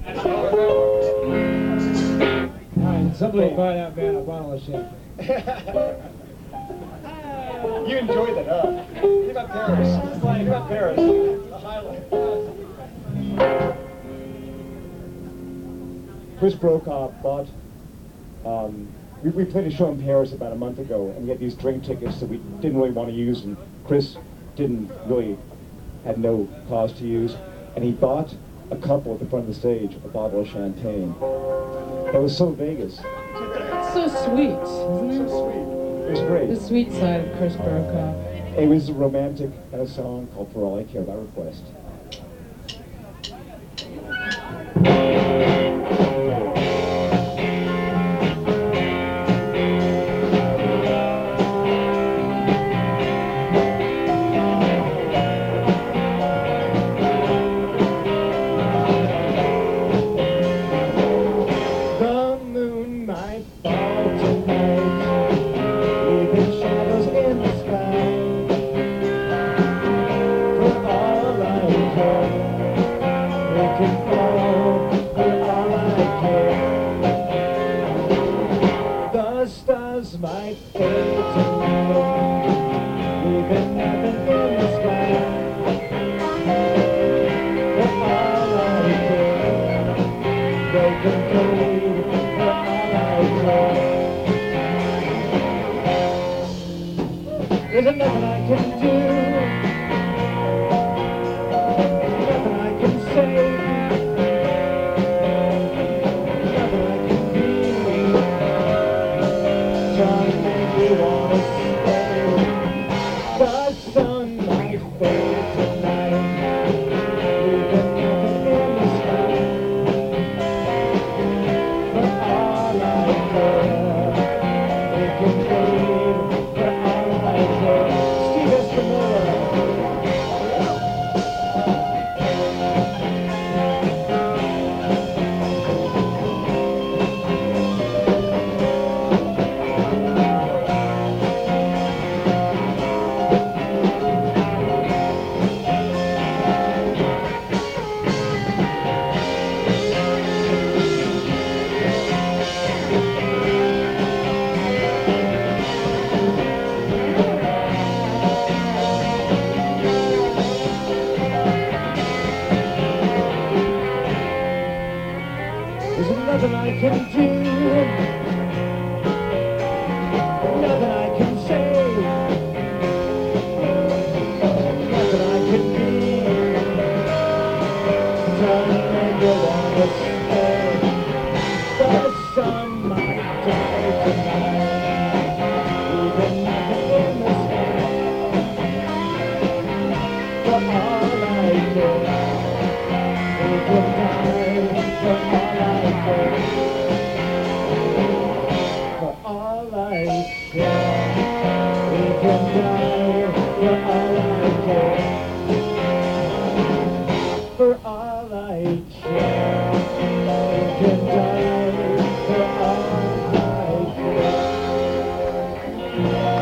Alright, somebody buy that man a bottle of champagne. You enjoyed it, huh? Think about Paris. Think about Paris. The highlight. Chris Brokaw bought, we played a show in Paris about a month ago, and we had these drink tickets that we didn't really want to use, and Chris had no cause to use, and he bought a couple at the front of the stage a bottle of champagne. It was so Vegas. It's so sweet, isn't it? So sweet. It was great. The sweet side of Chris Brokaw. It was romantic, and a song called For All I Care by request. There's nothing I can do, nothing I can say, nothing I can be, trying to make you wanna stay. The sun might fade tonight, leaving nothing in the sky. For all I care, we can fade. Steve Espinola. Nothing I can do, nothing I can say, nothing I can be, trying to make you wanna stay. The sun might die tonight, leaving nothing in the sky. For all I care, we can die. For all I care. For all I care, we can die. For all I care. For all I care, we can die. For all I care.